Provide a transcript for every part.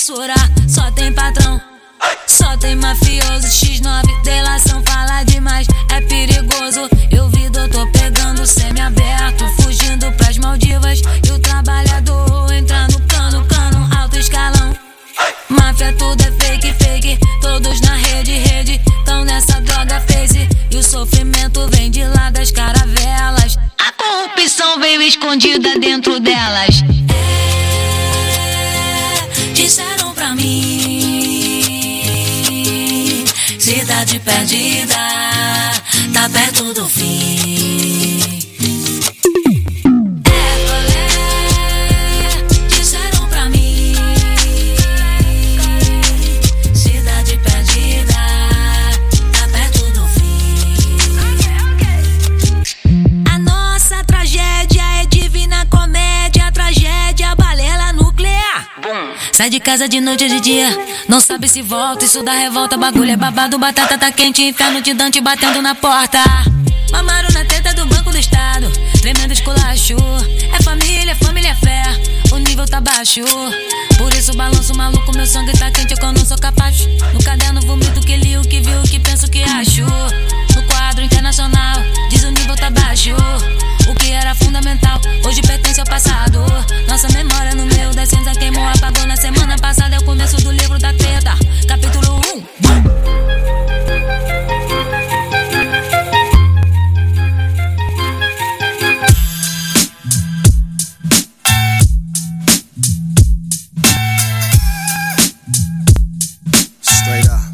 censura, só tem patrão. Só tem mafioso, X9, delação, fala demais, é perigoso. Eu vi doutor pegando semi-aberto, fugindo pras Maldivas. E o trabalhador entra no cano, alto escalão. Máfia tudo é fake, todos na rede, tão nessa droga face. E o sofrimento vem de lá das caravelas, a corrupção veio escondida dentro delas. Disseram pra mim, cidade perdida, tá perto do fim. Disseram pra mim, cidade perdida, tá perto do fim. A nossa tragédia é divina comédia, tragédia, balela nuclear. Sai de casa de noite ou de dia, não sabe se volta, isso dá revolta. Bagulho é babado, batata tá quente, inferno de Dante batendo na porta. Mamaram na teta do Banco do Estado, tremendo esculacho. É família, é fé, o nível tá baixo. Por isso balanço maluco, meu sangue tá quente, eu não sou capaz. No caderno vomito que li, o que vi, o que penso, o que acho. No quadro internacional, diz o nível tá baixo. O que era fundamental, hoje pertence ao passado. Nossa memória no meio das cinzas queimou, apagou na semana passada. É o começo do livro da treta, capítulo 1. Straight up.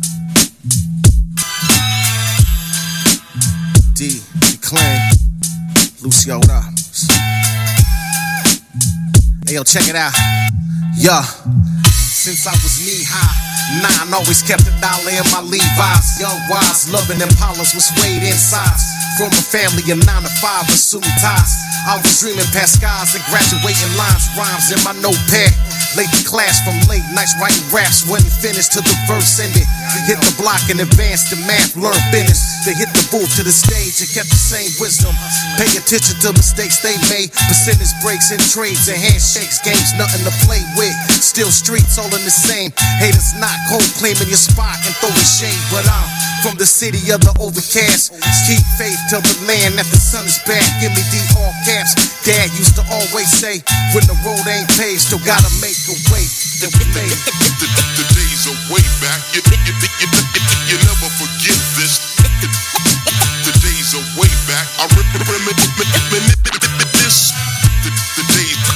D, Clan, Lucio Ramos. Hey yo, check it out. Yeah. Since I was knee-high, 9 always kept $1 in my Levi's. Young, wise, loving Impalas with suede insides. From a family of 9 to 5 with suit and ties. I was dreaming past skies and graduating lines, rhymes in my notepad. Late to class from late nights writing raps, wasn't finished till the verse ended. Hit the block and advanced to math, learn business. They hit the booth to the stage and kept the same wisdom. Pay attention to mistakes they made. Percentage breaks in trades and handshakes. Games nothing to play with. Still streets all in the same. Haters not cold claiming your spot and throwing shade. But I'm from the city of the overcast. Keep faith till the land that the sun is back. Give me the all caps. Dad used to always say, when the road ain't paved, still gotta make a way that we made. The days are way back. You never forget this. The days are way back. I reminisce. The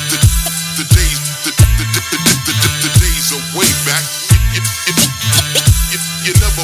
days are way back. You never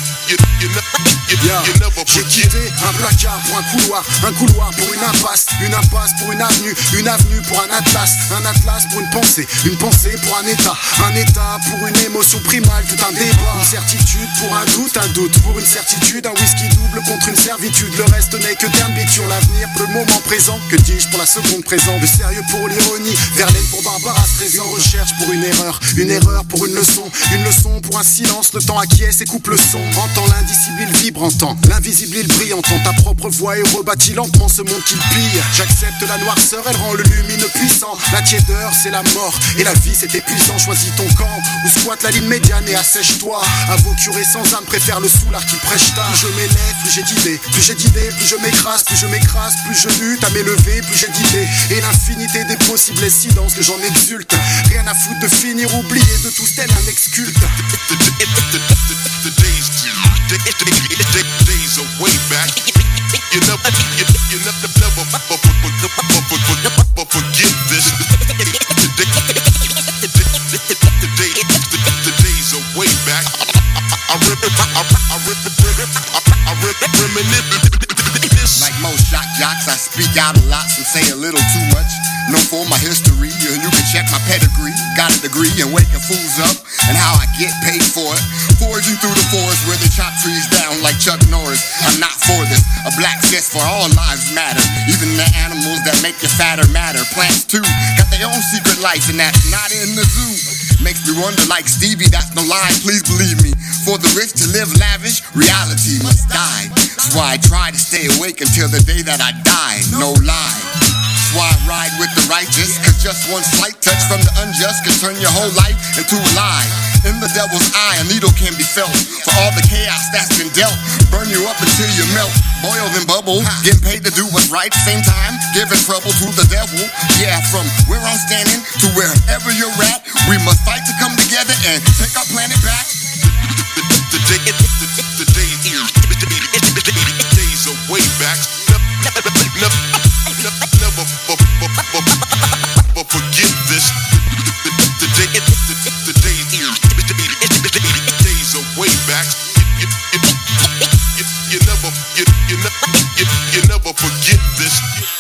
J'ai quitté un placard pour un couloir pour une impasse pour une avenue pour un atlas pour une pensée pour un état pour une émotion primale, tout un débat, une certitude pour un doute pour une certitude, un whisky double contre une servitude, le reste n'est que d'ambition, l'avenir pour le moment présent, que dis-je pour la seconde présente, le sérieux pour l'ironie, Verlaine pour Barbara Streisand, recherche pour une erreur pour une leçon pour un silence, le temps acquiesce et coupe le son, entend l'indicible vibre, entend l'invisible il brille, entend ta propre voix et rebâtit lentement ce monde qu'il pille. J'accepte la noirceur, elle rend le lumineux puissant. La tiédeur c'est la mort et la vie c'est épuisant. Choisis ton camp ou squatte la ligne médiane et assèche-toi. À vos curés sans âme préfèrent le soulard qui prêche tard. Plus je m'élève, plus j'ai d'idées, plus je m'écrase, plus je lutte à m'élever, plus j'ai d'idées. Et l'infinité des possibles est si dense que j'en exulte. Rien à foutre de finir oublié de tous tel un ex-culte. The days are way back. You never forget this. The days are way back. I reminisce. Like most shock jocks, I speak out a lot, some say a little too much. Know for my history, and you can check my pedigree. Got a degree in waking fools up, and how I get paid for it. Forging through the forest where they chop trees down like Chuck Norris. I'm not for this. A black fist for all lives matter. Even the animals that make you fatter matter. Plants too, got their own secret life, and that's not in the zoo. Makes me wonder like Stevie, that's no lie, please believe me. For the rich to live lavish, reality must die. That's why I try to stay awake until the day that I die, no lie. why I ride with the righteous, cause just one slight touch from the unjust can turn your whole life into a lie. In the devil's eye, a needle can be felt. For all the chaos that's been dealt, burn you up until you melt. Boil then bubble, getting paid to do what's right. Same time, giving trouble to the devil. Yeah, from where I'm standing to wherever you're at, we must fight to come together and take our planet back. The days are way back. Never forget this. The days are way back. You never forget this.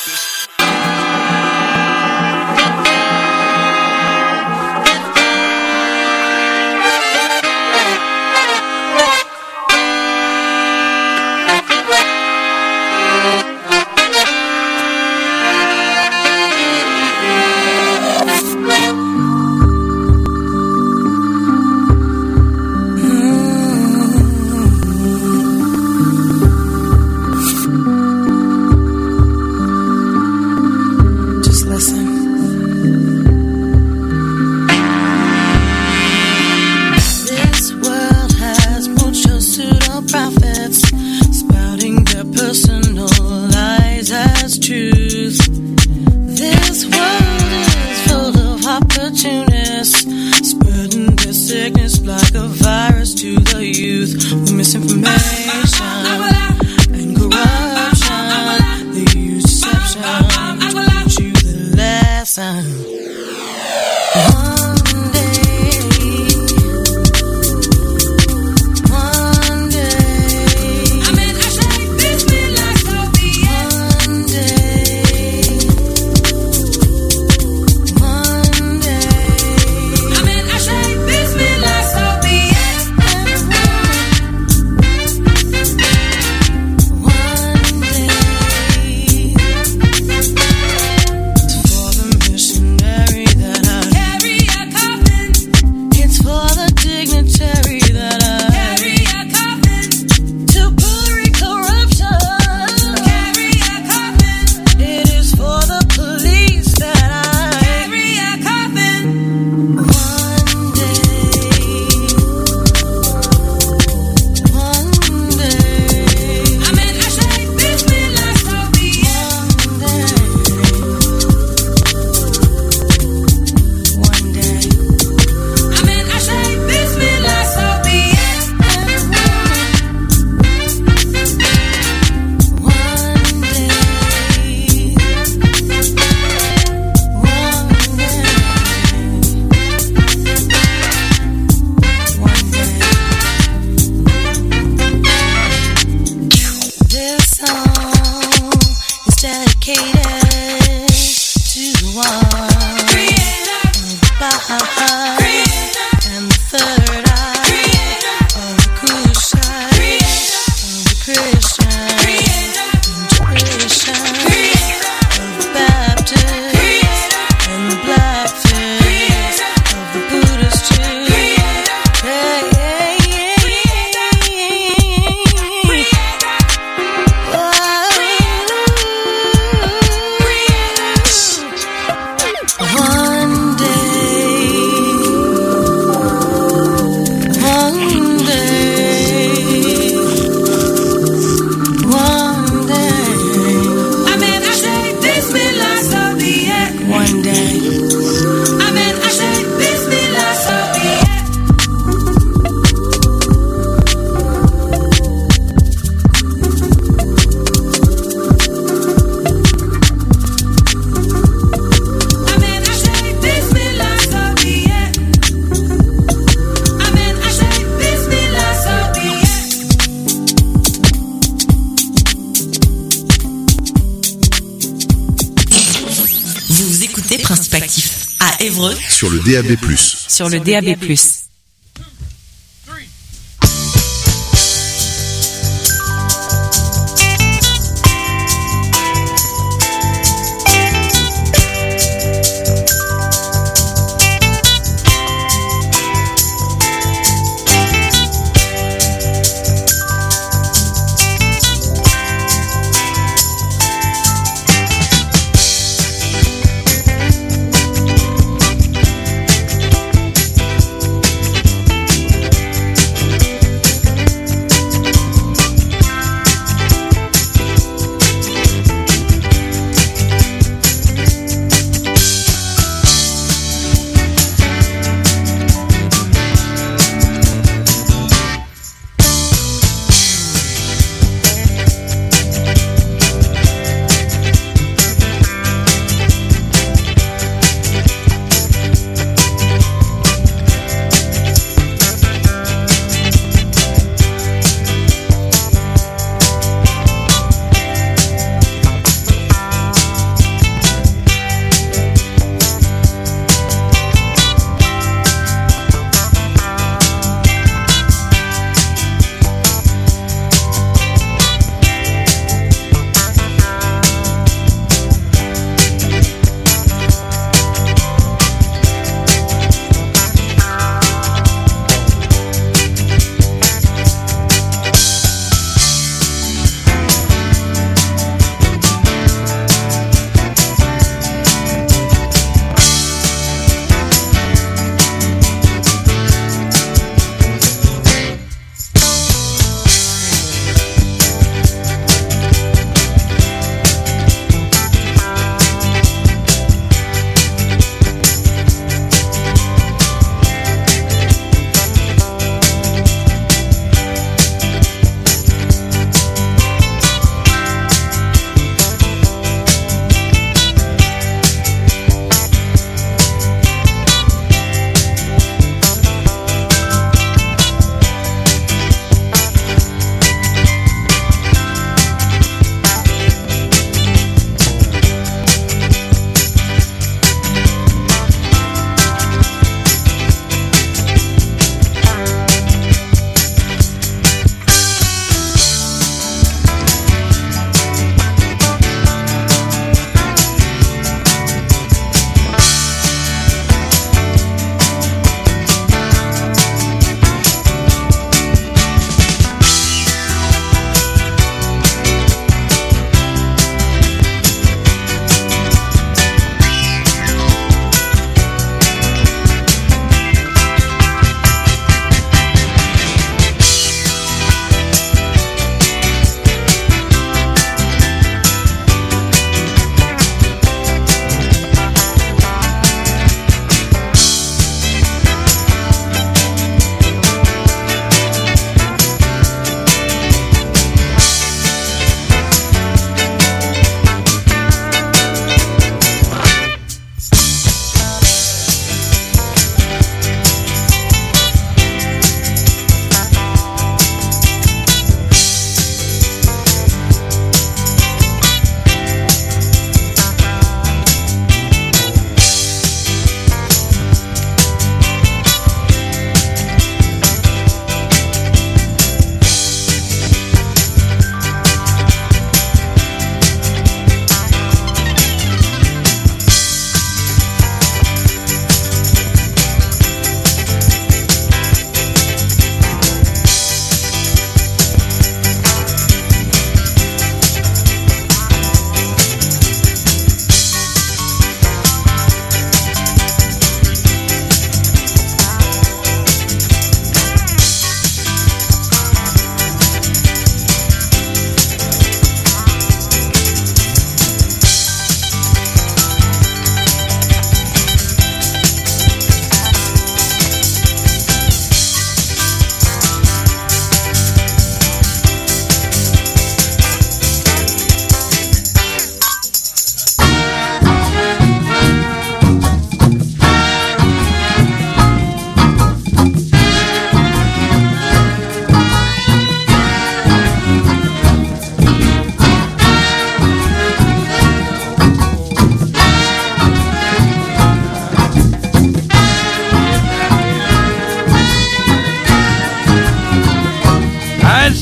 Principe Actif à Évreux sur le DAB+. Sur le DAB+.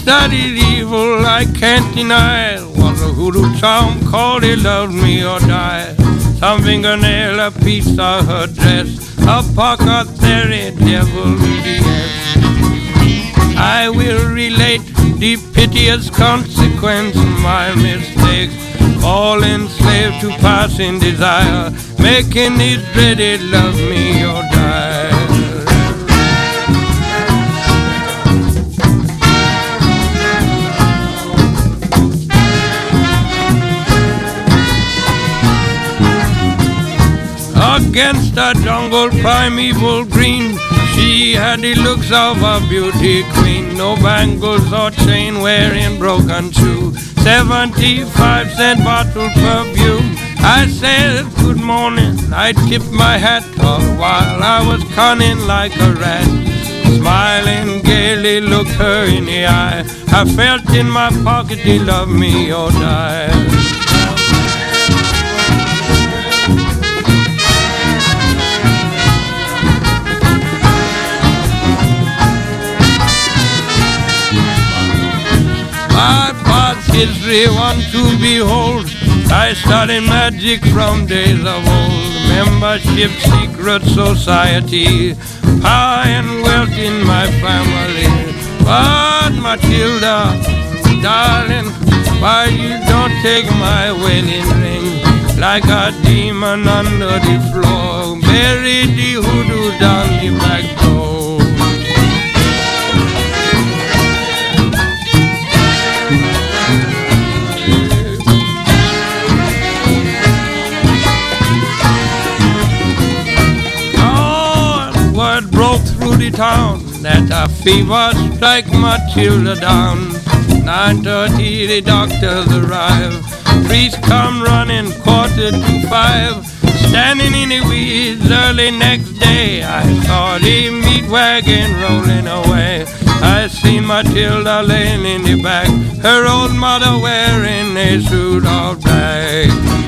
studied evil, I can't deny it. Was a hoodoo charm called He Loved Me or Die. Some fingernail, a piece of her dress, a pocket theory, devil yes. I will relate the piteous consequence of my mistake. All enslaved to passing desire, making it dreaded love me or die. Against a jungle primeval green, she had the looks of a beauty queen. No bangles or chain wearing broken shoe, 75-cent bottle perfume. I said good morning, I tipped my hat all while I was cunning like a rat. Smiling gaily looked her in the eye, I felt in my pocket He loved me or die. My past history one to behold. I studied magic from days of old. Membership, secret society, power and wealth in my family. But Matilda, darling, why you don't take my wedding ring? Like a demon under the floor, bury the hoodoo down the back door. Broke through the town that a fever strike Matilda down. 9:30 the doctors arrive, priest come running 4:45. Standing in the weeds early next day, I saw the meat wagon rolling away. I seen Matilda laying in the back, her old mother wearing a suit of black.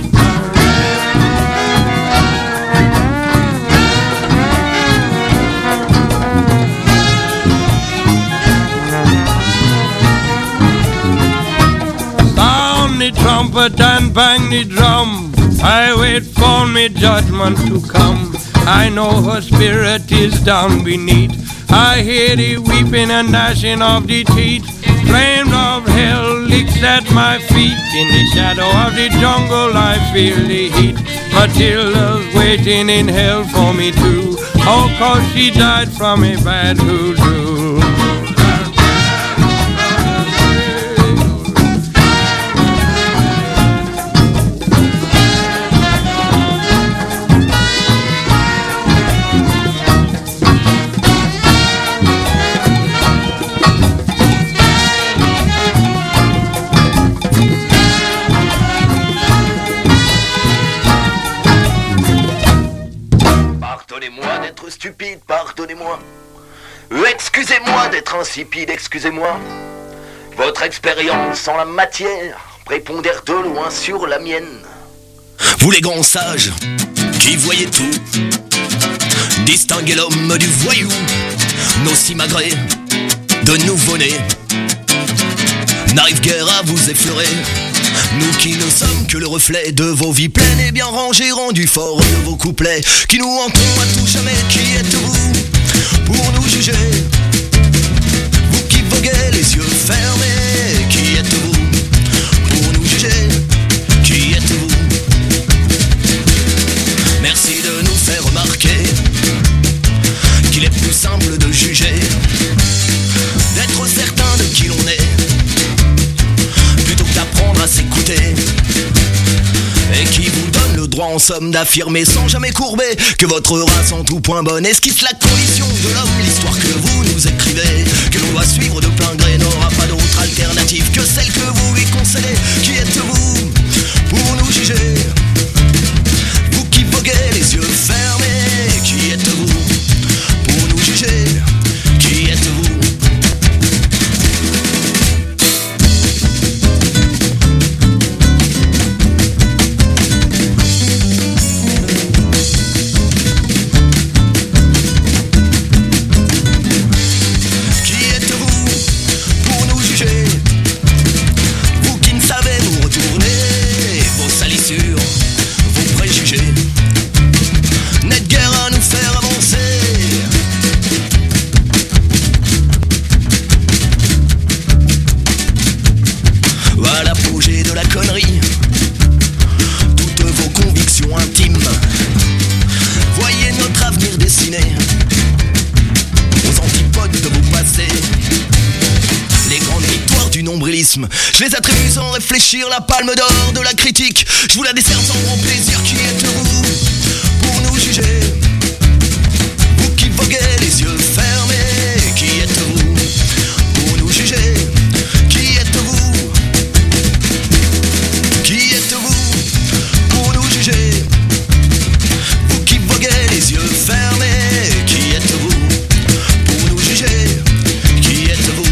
The trumpet and bang the drum, I wait for me judgment to come. I know her spirit is down beneath, I hear the weeping and gnashing of the teeth. Flames of hell licks at my feet, in the shadow of the jungle I feel the heat. Matilda's waiting in hell for me too, oh, 'cause she died from a bad hoodoo. Pardonnez-moi d'être stupide, pardonnez-moi. Excusez-moi d'être insipide, excusez-moi. Votre expérience en la matière prépondère de loin sur la mienne. Vous les grands sages, qui voyez tout, distinguez l'homme du voyou, nos simagrées de nouveau-nés n'arrivent guère à vous effleurer. Nous qui ne sommes que le reflet de vos vies pleines et bien rangées, rendus forts de vos couplets, qui nous hantons à tout jamais. Qui êtes-vous pour nous juger? Vous qui voguez les yeux fermés, qui êtes-vous pour nous juger? Qui êtes-vous? Merci de nous faire remarquer qu'il est plus simple de juger, d'être certain de qui l'on est, plutôt que d'apprendre à s'écouter, et qui vous donne le droit en somme d'affirmer sans jamais courber que votre race en tout point bonne esquisse la condition de l'homme. L'histoire que vous nous écrivez, que l'on doit suivre de plein gré, n'aura pas d'autre alternative que celle que vous lui concédez. Qui êtes-vous pour nous juger? Vous qui voguez les yeux fermés, qui êtes-vous pour nous juger? Qui êtes-vous? cynisme. Je les attribue sans réfléchir, la palme d'or de la critique. Je vous la décerne sans grand plaisir. Qui êtes-vous pour nous juger? Vous qui voguez les yeux fermés. Qui êtes-vous pour nous juger? Qui êtes-vous? Qui êtes-vous pour nous juger? Vous qui voguez les yeux fermés. Qui êtes-vous pour nous juger? Qui êtes-vous?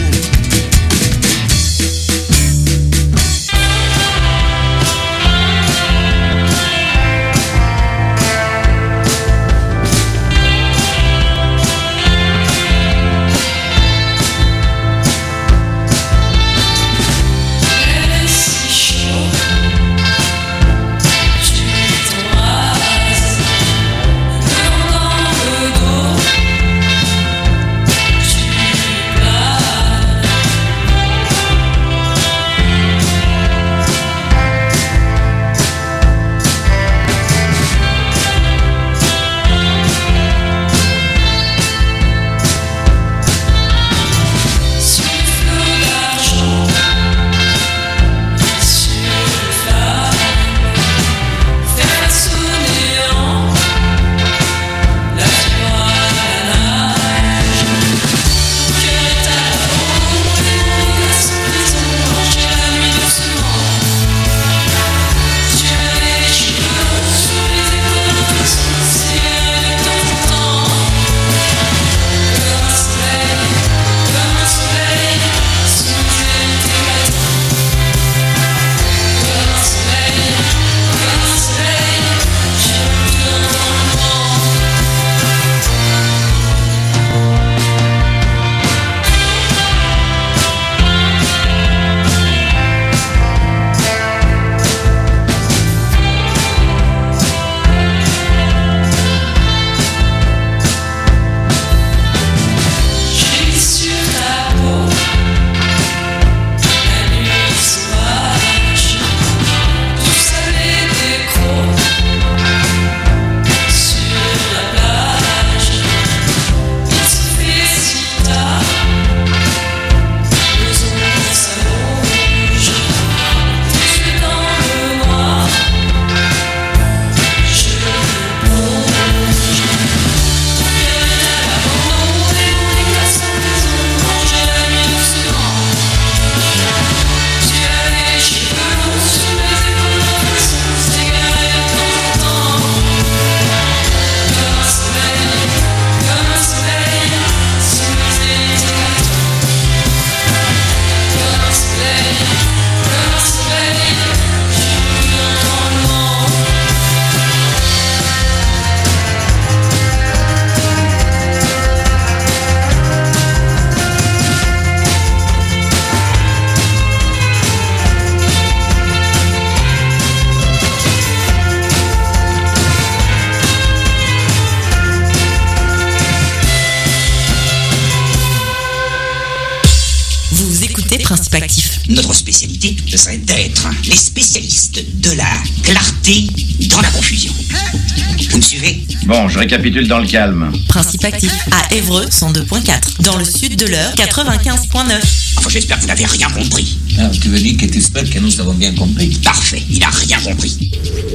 Principe actif. Notre spécialité, ce serait d'être les spécialistes de la clarté dans la confusion. Vous me suivez? Bon, je récapitule dans le calme. Principe actif à Évreux 102.4. Dans le sud de l'Eure 95.9. Enfin, j'espère que vous n'avez rien compris. Alors, tu veux dire que tu espères que nous avons bien compris? Parfait, il n'a rien compris.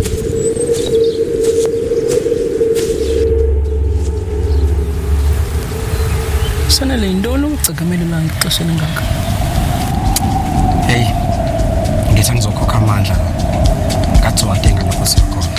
Sanele indolo ukucagamelela ngixesha lengaka. Hey, ngithi ngizokhokha amandla ngathi watenga lapho siyakhona.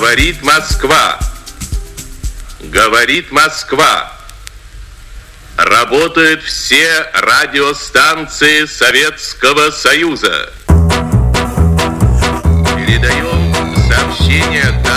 Говорит Москва. Говорит Москва. Работают все радиостанции Советского Союза. Передаем сообщение